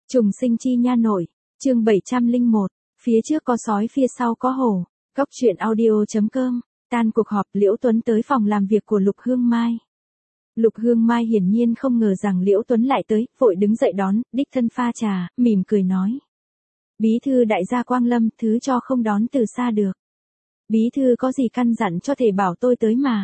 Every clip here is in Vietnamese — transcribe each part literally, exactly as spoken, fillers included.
Trùng sinh chi nha nội, chương bảy trăm lẻ một, phía trước có sói phía sau có hổ. Cốc truyện audio chấm com, tan cuộc họp Liễu Tuấn tới phòng làm việc của Lục Hương Mai. Lục Hương Mai hiển nhiên không ngờ rằng Liễu Tuấn lại tới, vội đứng dậy đón, đích thân pha trà, mỉm cười nói. Bí thư đại gia Quang Lâm, thứ cho không đón từ xa được. Bí thư có gì căn dặn cho thể bảo tôi tới mà.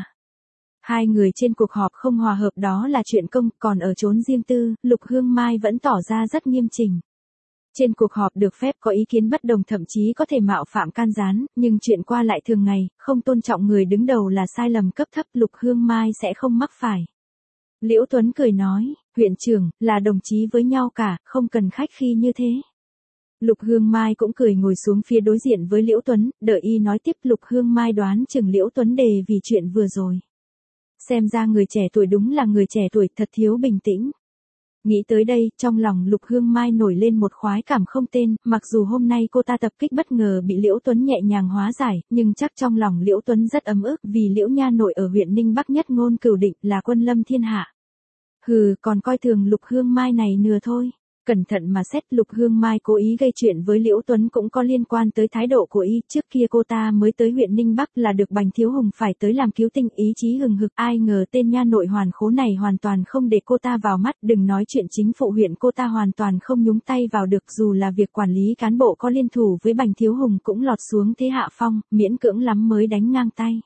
Hai người trên cuộc họp không hòa hợp đó là chuyện công, còn ở chốn riêng tư, Lục Hương Mai vẫn tỏ ra rất nghiêm chỉnh. Trên cuộc họp được phép có ý kiến bất đồng, thậm chí có thể mạo phạm can gián, nhưng chuyện qua lại thường ngày, không tôn trọng người đứng đầu là sai lầm cấp thấp, Lục Hương Mai sẽ không mắc phải. Liễu Tuấn cười nói, huyện trưởng, là đồng chí với nhau cả, không cần khách khí như thế. Lục Hương Mai cũng cười ngồi xuống phía đối diện với Liễu Tuấn, đợi y nói tiếp. Lục Hương Mai đoán chừng Liễu Tuấn đề vì chuyện vừa rồi. Xem ra người trẻ tuổi đúng là người trẻ tuổi, thật thiếu bình tĩnh. Nghĩ tới đây, trong lòng Lục Hương Mai nổi lên một khoái cảm không tên, mặc dù hôm nay cô ta tập kích bất ngờ bị Liễu Tuấn nhẹ nhàng hóa giải, nhưng chắc trong lòng Liễu Tuấn rất ấm ức vì Liễu nha nội ở huyện Ninh Bắc nhất ngôn cửu định là quân lâm thiên hạ. Hừ, còn coi thường Lục Hương Mai này nừa thôi. Cẩn thận mà xét, Lục Hương Mai cố ý gây chuyện với Liễu Tuấn cũng có liên quan tới thái độ của y. Trước kia cô ta mới tới huyện Ninh Bắc là được Bành Thiếu Hùng phải tới làm cứu tinh, ý chí hừng hực, ai ngờ tên nha nội hoàn khố này hoàn toàn không để cô ta vào mắt, đừng nói chuyện chính phụ huyện, cô ta hoàn toàn không nhúng tay vào được, dù là việc quản lý cán bộ có liên thủ với Bành Thiếu Hùng cũng lọt xuống thế hạ phong, miễn cưỡng lắm mới đánh ngang tay.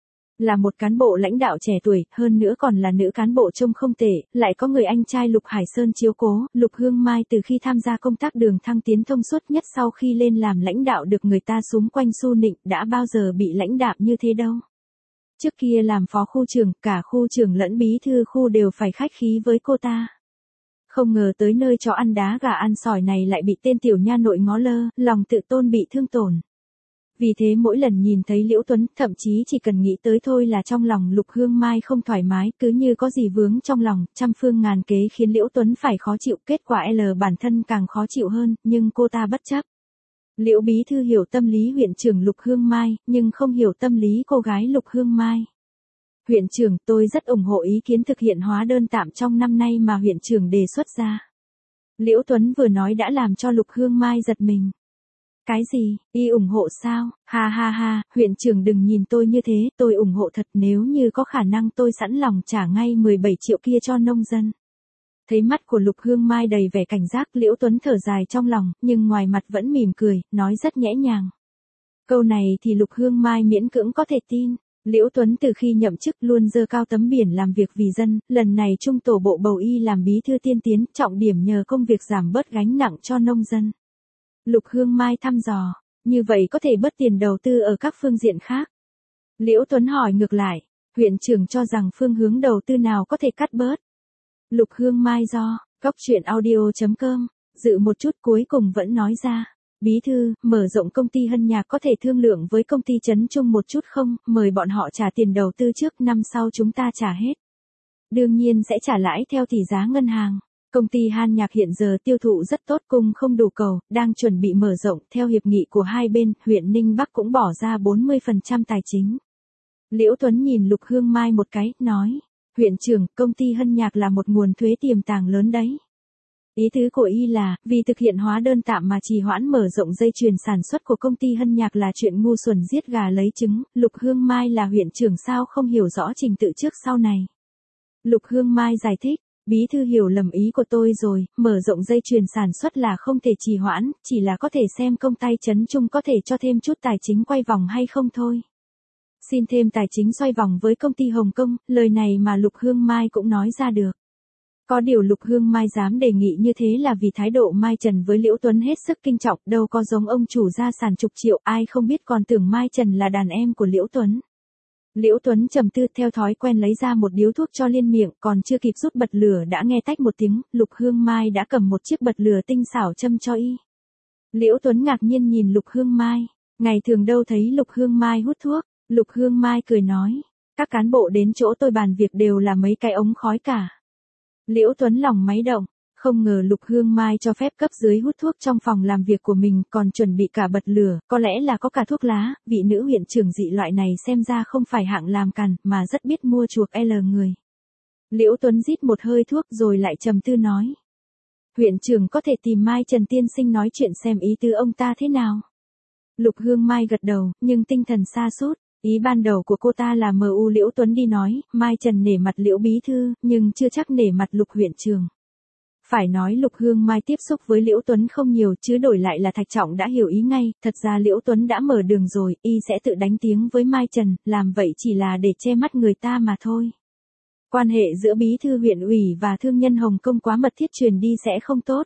Là một cán bộ lãnh đạo trẻ tuổi, hơn nữa còn là nữ cán bộ trông không tệ, lại có người anh trai Lục Hải Sơn chiếu cố, Lục Hương Mai từ khi tham gia công tác đường thăng tiến thông suốt nhất, sau khi lên làm lãnh đạo được người ta xúm quanh su nịnh, đã bao giờ bị lãnh đạm như thế đâu. Trước kia làm phó khu trưởng, cả khu trưởng lẫn bí thư khu đều phải khách khí với cô ta. Không ngờ tới nơi chó ăn đá gà ăn sỏi này lại bị tên tiểu nha nội ngó lơ, lòng tự tôn bị thương tổn. Vì thế mỗi lần nhìn thấy Liễu Tuấn, thậm chí chỉ cần nghĩ tới thôi là trong lòng Lục Hương Mai không thoải mái, cứ như có gì vướng trong lòng, trăm phương ngàn kế khiến Liễu Tuấn phải khó chịu, kết quả L bản thân càng khó chịu hơn, nhưng cô ta bất chấp. Liễu bí thư hiểu tâm lý huyện trưởng Lục Hương Mai, nhưng không hiểu tâm lý cô gái Lục Hương Mai. Huyện trưởng, tôi rất ủng hộ ý kiến thực hiện hóa đơn tạm trong năm nay mà huyện trưởng đề xuất ra. Liễu Tuấn vừa nói đã làm cho Lục Hương Mai giật mình. Cái gì, y ủng hộ sao? Ha ha ha, huyện trưởng đừng nhìn tôi như thế, tôi ủng hộ thật, nếu như có khả năng tôi sẵn lòng trả ngay mười bảy triệu kia cho nông dân. Thấy mắt của Lục Hương Mai đầy vẻ cảnh giác, Liễu Tuấn thở dài trong lòng, nhưng ngoài mặt vẫn mỉm cười, nói rất nhẹ nhàng. Câu này thì Lục Hương Mai miễn cưỡng có thể tin. Liễu Tuấn từ khi nhậm chức luôn giơ cao tấm biển làm việc vì dân, lần này trung tổ bộ bầu y làm bí thư tiên tiến, trọng điểm nhờ công việc giảm bớt gánh nặng cho nông dân. Lục Hương Mai thăm dò, như vậy có thể bớt tiền đầu tư ở các phương diện khác. Liễu Tuấn hỏi ngược lại, huyện trưởng cho rằng phương hướng đầu tư nào có thể cắt bớt. Lục Hương Mai do, cốc truyện audio chấm com, dự một chút cuối cùng vẫn nói ra. Bí thư, mở rộng công ty Hân Nhạc có thể thương lượng với công ty Trấn Trung một chút không, mời bọn họ trả tiền đầu tư trước, năm sau chúng ta trả hết. Đương nhiên sẽ trả lãi theo tỷ giá ngân hàng. Công ty Han Nhạc hiện giờ tiêu thụ rất tốt, cung không đủ cầu, đang chuẩn bị mở rộng, theo hiệp nghị của hai bên, huyện Ninh Bắc cũng bỏ ra bốn mươi phần trăm tài chính. Liễu Tuấn nhìn Lục Hương Mai một cái, nói, huyện trưởng, công ty Hân Nhạc là một nguồn thuế tiềm tàng lớn đấy. Ý tứ của y là, vì thực hiện hóa đơn tạm mà trì hoãn mở rộng dây chuyền sản xuất của công ty Hân Nhạc là chuyện ngu xuẩn giết gà lấy trứng, Lục Hương Mai là huyện trưởng sao không hiểu rõ trình tự trước sau này. Lục Hương Mai giải thích. Bí thư hiểu lầm ý của tôi rồi, mở rộng dây chuyền sản xuất là không thể trì hoãn, chỉ là có thể xem công ty Trấn Trung có thể cho thêm chút tài chính quay vòng hay không thôi. Xin thêm tài chính xoay vòng với công ty Hồng Kông, lời này mà Lục Hương Mai cũng nói ra được. Có điều Lục Hương Mai dám đề nghị như thế là vì thái độ Mai Trần với Liễu Tuấn hết sức kinh trọng, đâu có giống ông chủ gia sản chục triệu, ai không biết còn tưởng Mai Trần là đàn em của Liễu Tuấn. Liễu Tuấn trầm tư, theo thói quen lấy ra một điếu thuốc cho liên miệng, còn chưa kịp rút bật lửa đã nghe tách một tiếng, Lục Hương Mai đã cầm một chiếc bật lửa tinh xảo châm cho y. Liễu Tuấn ngạc nhiên nhìn Lục Hương Mai, ngày thường đâu thấy Lục Hương Mai hút thuốc. Lục Hương Mai cười nói, các cán bộ đến chỗ tôi bàn việc đều là mấy cái ống khói cả. Liễu Tuấn lòng máy động. Không ngờ Lục Hương Mai cho phép cấp dưới hút thuốc trong phòng làm việc của mình, còn chuẩn bị cả bật lửa, có lẽ là có cả thuốc lá, vị nữ huyện trưởng dị loại này xem ra không phải hạng làm càn, mà rất biết mua chuộc L người. Liễu Tuấn rít một hơi thuốc rồi lại trầm tư nói. Huyện trưởng có thể tìm Mai Trần tiên sinh nói chuyện xem ý tứ ông ta thế nào. Lục Hương Mai gật đầu, nhưng tinh thần sa sút. Ý ban đầu của cô ta là mời Liễu Tuấn đi nói, Mai Trần nể mặt Liễu bí thư, nhưng chưa chắc nể mặt Lục huyện trưởng. Phải nói Lục Hương Mai tiếp xúc với Liễu Tuấn không nhiều, chứ đổi lại là Thạch Trọng đã hiểu ý ngay, thật ra Liễu Tuấn đã mở đường rồi, y sẽ tự đánh tiếng với Mai Trần, làm vậy chỉ là để che mắt người ta mà thôi. Quan hệ giữa bí thư huyện ủy và thương nhân Hồng Kông quá mật thiết, truyền đi sẽ không tốt.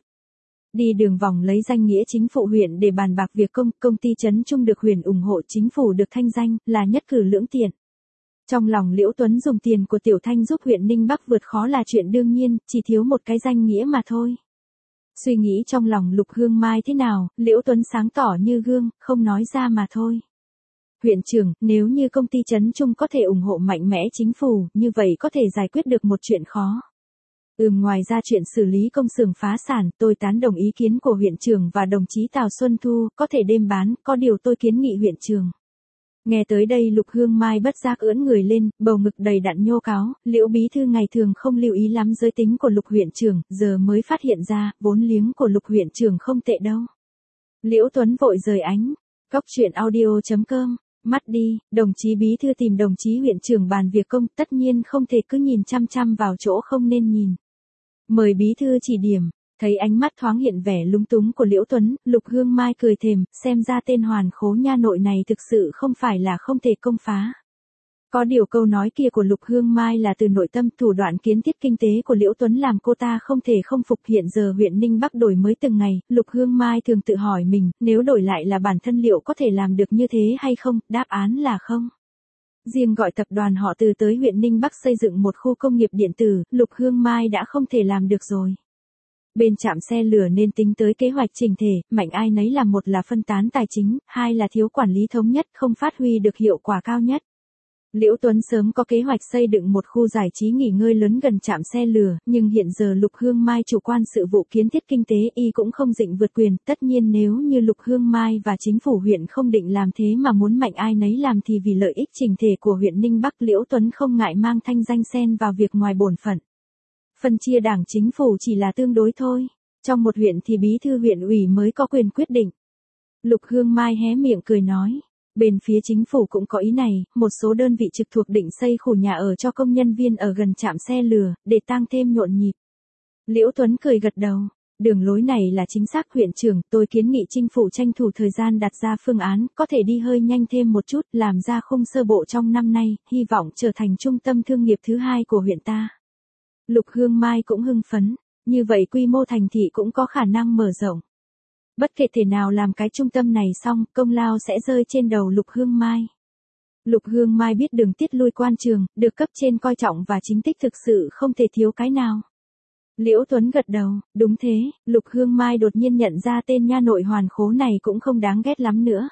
Đi đường vòng lấy danh nghĩa chính phủ huyện để bàn bạc việc công, công ty Trấn Trung được huyện ủng hộ, chính phủ được thanh danh, là nhất cử lưỡng tiện. Trong lòng Liễu Tuấn dùng tiền của Tiểu Thanh giúp huyện Ninh Bắc vượt khó là chuyện đương nhiên, chỉ thiếu một cái danh nghĩa mà thôi. Suy nghĩ trong lòng Lục Hương Mai thế nào, Liễu Tuấn sáng tỏ như gương, không nói ra mà thôi. Huyện trưởng, nếu như công ty Trấn Trung có thể ủng hộ mạnh mẽ chính phủ, như vậy có thể giải quyết được một chuyện khó. Ừm, ngoài ra chuyện xử lý công xưởng phá sản, tôi tán đồng ý kiến của huyện trưởng và đồng chí Tào Xuân Thu, có thể đêm bán, có điều tôi kiến nghị huyện trưởng. Nghe tới đây Lục Hương Mai bất giác ưỡn người lên, bầu ngực đầy đặn nhô cáo, Liễu bí thư ngày thường không lưu ý lắm giới tính của Lục huyện trưởng, giờ mới phát hiện ra, vốn liếng của Lục huyện trưởng không tệ đâu. Liễu Tuấn vội rời ánh. Cóc truyện audio chấm com. Mắt đi, đồng chí bí thư tìm đồng chí huyện trưởng bàn việc công, tất nhiên không thể cứ nhìn chăm chăm vào chỗ không nên nhìn. Mời bí thư chỉ điểm. Thấy ánh mắt thoáng hiện vẻ lúng túng của Liễu Tuấn, Lục Hương Mai cười thềm, xem ra tên hoàn khố nha nội này thực sự không phải là không thể công phá. Có điều câu nói kia của Lục Hương Mai là từ nội tâm, thủ đoạn kiến thiết kinh tế của Liễu Tuấn làm cô ta không thể không phục. Hiện giờ huyện Ninh Bắc đổi mới từng ngày, Lục Hương Mai thường tự hỏi mình, nếu đổi lại là bản thân liệu có thể làm được như thế hay không, đáp án là không. Riêng gọi tập đoàn họ Từ tới huyện Ninh Bắc xây dựng một khu công nghiệp điện tử, Lục Hương Mai đã không thể làm được rồi. Bên trạm xe lửa nên tính tới kế hoạch chỉnh thể, mạnh ai nấy làm, một là phân tán tài chính, hai là thiếu quản lý thống nhất, không phát huy được hiệu quả cao nhất. Liễu Tuấn sớm có kế hoạch xây dựng một khu giải trí nghỉ ngơi lớn gần trạm xe lửa, nhưng hiện giờ Lục Hương Mai chủ quan sự vụ kiến thiết kinh tế, y cũng không định vượt quyền, tất nhiên nếu như Lục Hương Mai và chính phủ huyện không định làm thế mà muốn mạnh ai nấy làm thì vì lợi ích chỉnh thể của huyện Ninh Bắc, Liễu Tuấn không ngại mang thanh danh xen vào việc ngoài bổn phận. Phân chia đảng chính phủ chỉ là tương đối thôi, trong một huyện thì bí thư huyện ủy mới có quyền quyết định. Lục Hương Mai hé miệng cười nói. Bên phía chính phủ cũng có ý này, một số đơn vị trực thuộc định xây khu nhà ở cho công nhân viên ở gần trạm xe lửa, để tăng thêm nhộn nhịp. Liễu Tuấn cười gật đầu, đường lối này là chính xác huyện trưởng, tôi kiến nghị chính phủ tranh thủ thời gian đặt ra phương án, có thể đi hơi nhanh thêm một chút, làm ra khung sơ bộ trong năm nay, hy vọng trở thành trung tâm thương nghiệp thứ hai của huyện ta. Lục Hương Mai cũng hưng phấn, như vậy quy mô thành thị cũng có khả năng mở rộng. Bất kể thể nào làm cái trung tâm này xong, công lao sẽ rơi trên đầu Lục Hương Mai. Lục Hương Mai biết đường tiết lui quan trường, được cấp trên coi trọng và chính tích thực sự không thể thiếu cái nào. Liễu Tuấn gật đầu, đúng thế, Lục Hương Mai đột nhiên nhận ra tên nha nội hoàn khố này cũng không đáng ghét lắm nữa.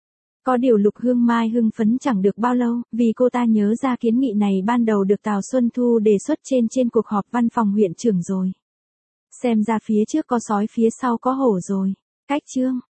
Có điều Lục Hương Mai hưng phấn chẳng được bao lâu, vì cô ta nhớ ra kiến nghị này ban đầu được Tào Xuân Thu đề xuất trên trên cuộc họp văn phòng huyện trưởng rồi. Xem ra phía trước có sói phía sau có hổ rồi. Cách chương